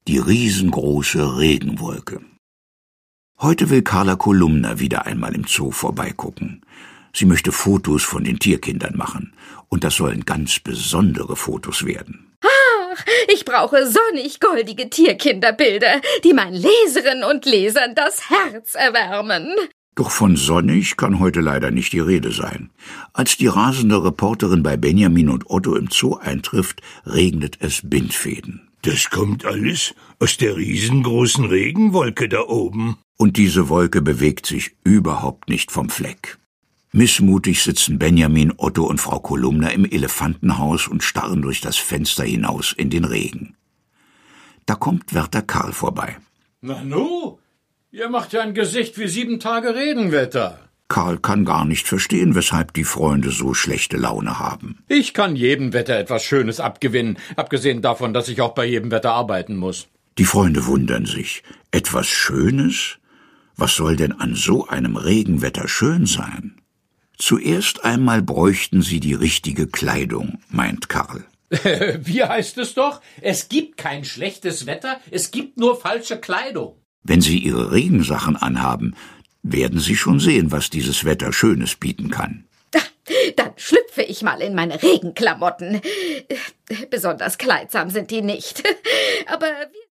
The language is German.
die riesengroße Regenwolke. Heute will Carla Kolumna wieder einmal im Zoo vorbeigucken. Sie möchte Fotos von den Tierkindern machen. Und das sollen ganz besondere Fotos werden. Ach, ich brauche sonnig-goldige Tierkinderbilder, die meinen Leserinnen und Lesern das Herz erwärmen. Doch von sonnig kann heute leider nicht die Rede sein. Als die rasende Reporterin bei Benjamin und Otto im Zoo eintrifft, regnet es Bindfäden. Das kommt alles aus der riesengroßen Regenwolke da oben. Und diese Wolke bewegt sich überhaupt nicht vom Fleck. Missmutig sitzen Benjamin, Otto und Frau Kolumna im Elefantenhaus und starren durch das Fenster hinaus in den Regen. Da kommt Wärter Karl vorbei. Nanu, ihr macht ja ein Gesicht wie 7 Tage Regenwetter. Karl kann gar nicht verstehen, weshalb die Freunde so schlechte Laune haben. Ich kann jedem Wetter etwas Schönes abgewinnen, abgesehen davon, dass ich auch bei jedem Wetter arbeiten muss. Die Freunde wundern sich. Etwas Schönes? Was soll denn an so einem Regenwetter schön sein? Zuerst einmal bräuchten sie die richtige Kleidung, meint Karl. Wie heißt es doch? Es gibt kein schlechtes Wetter, es gibt nur falsche Kleidung. Wenn sie ihre Regensachen anhaben, werden sie schon sehen, was dieses Wetter Schönes bieten kann. Dann schlüpfe ich mal in meine Regenklamotten. Besonders kleidsam sind die nicht. Aber